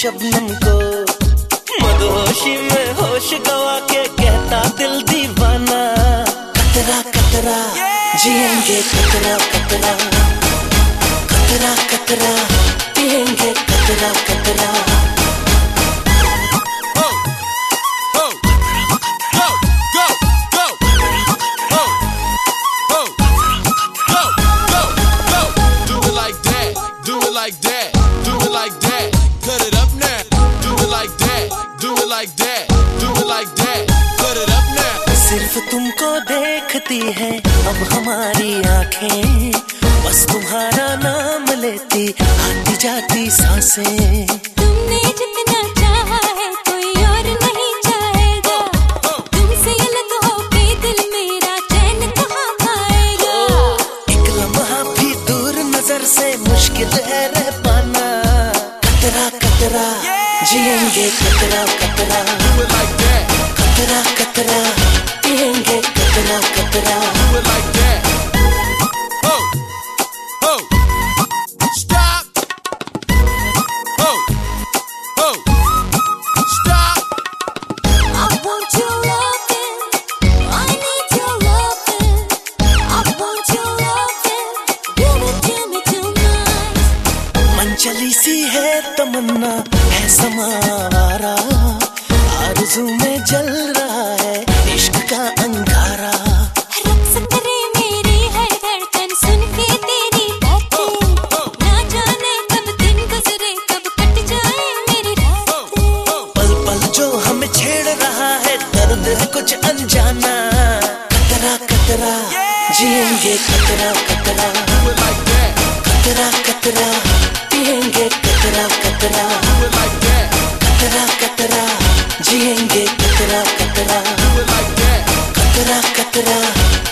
शबनम को, मदहोशी में होश गवा के कहता दिल दीवाना। कतरा कतरा जिएंगे, कतरा कतरा, कतरा कतरा पिएंगे, कतरा कतरा। Like that, do it like that, cut it up now. Do it like that, do it like that, do it like that, cut it up now. सिर्फ तुमको देखती है अब हमारी आंखें, बस तुम्हारा नाम लेती आती जाती सांसें। तुमने जितना चाहा है कोई और नहीं चाहेगा, तुमसे अलग होके दिल मेरा चैन कहाँ पाएगा। एक लम्हा भी दूर नजर से मुश्किल है रह पाना। कतरा कतरा जिएंगे, कतरा कतरा, Do it like that, कतरा कतरा पिएंगे, कतरा कतरा। do it like that. Oh, oh, stop. Oh, oh, stop. I want your loving, I need your loving, I want your loving, give it to me tonight. मन चली सी है तमन्ना है समावारा, आरज़ू में जल रहा है इश्क का अंगारा। रक्स करे मेरी हर धड़कन सुन के तेरी बातें, ना जाने कब दिन गुजरे कब कट जाए मेरी रातें। पल पल जो हमें छेड़ रहा है दर्द है कुछ अनजाना। कतरा कतरा जिएंगे, कतरा कतरा, Do it like that, कतरा कतरा पिएंगे, कतरा कतरा, do it like that, कतरा कतरा जिएंगे, कतरा कतरा, do it like that. कतरा कतरा